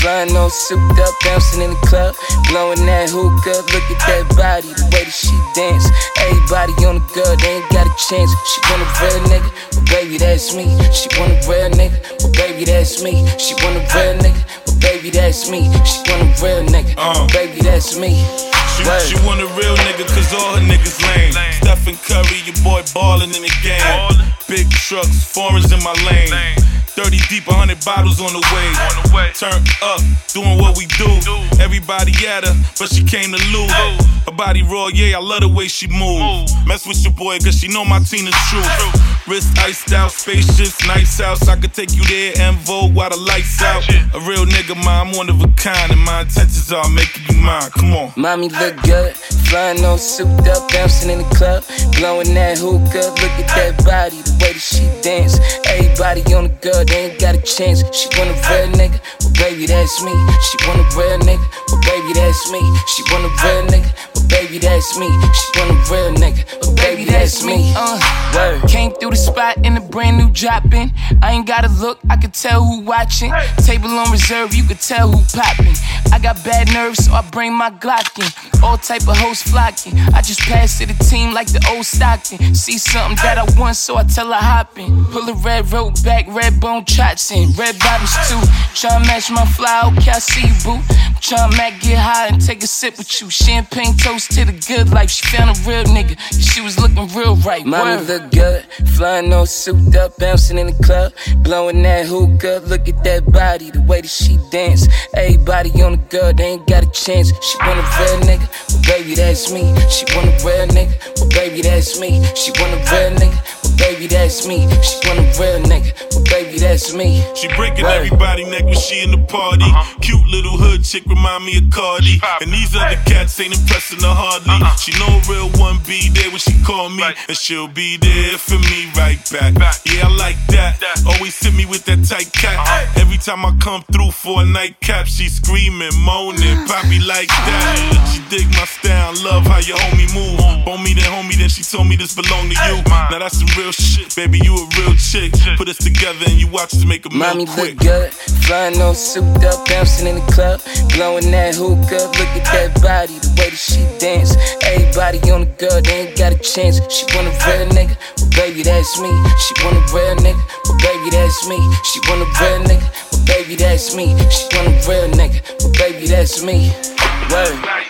flying on souped up, bouncing in the club, blowing that hookah. Look at that body, the way that she dance. Everybody on the girl, they ain't got a chance. She want a real nigga, well baby that's me. She want a real nigga, well baby that's me. She want a real nigga, well baby that's me. She want a real nigga, well baby that's me. She want a real nigga cause all her niggas lame. Stephen Curry, your boy ballin' in the game. Big trucks, foreigns in my lane. 30 deep, 100 bottles on the way. Turn up, doing what we do. Everybody at her, but she came to lose. Her body raw, yeah, I love the way she move. Mess with your boy, cause she know my team is true. Wrist iced out, spaceships, nice house. I could take you there and Vogue while the lights out. A real nigga, man, I'm one of a kind, and my intentions are making you mine. Come on. Mommy look good, flying on souped up, bouncing in the club, blowing that hookah. Look at that body, the way that she dance. Everybody on the girl, they ain't got a chance. She want a real nigga, well baby that's me. She want a real nigga, well baby that's me. She want a real nigga, well baby that's me. She want a real nigga, well baby that's me. Came through the spot in a brand new dropping. I ain't gotta look, I can tell who watching. Table on reserve, you can tell who popping. I got bad nerves, so I bring my Glock in. All type of hoes flocking. I just pass to the team like the old Stockton. See something that I want, so I tell her hop in. Pull a red rope back, red bone trots in. Red bottoms too. Tryna match my fly, okay, I see you, boo. Tryna Mac get high and take a sip with you. Champagne toast to the good life. She found a real nigga, she was looking real right. Mommy look good, flying on souped up, bouncing in the club, blowing that hookah. Look at that body, the way that she dance. Everybody on the girl, they ain't got a chance. She want a real nigga, well baby that's me. She want a real nigga, well baby that's me. She want a real nigga, well baby that's me. She want a real nigga, well baby that's me. She breaking everybody neck when she in the party. Cute little hood chick remind me of Cardi. And these other cats ain't impressing her hardly. She know a real one be there when she call me, and she'll be there for me right back. Yeah, I like that. Always hit me with that tight cat. Every time I come through for a nightcap, she screaming, moaning, Poppy like that. She dig my style, love how your homie move. Homie, then she told me this belong to you. Now that's some real shit, baby, you a real chick. Put us together and you watch us make a meal Mommy quick. look good, flying on souped up, bouncing in the club, blowing that hookah. Look at that body, the way that she dance. Everybody on the girl, they ain't got a chance. She want a real nigga, well baby that's me. She want a real nigga, well baby that's me. She want a real nigga, well baby that's me. She want a real nigga, well baby that's me. Word.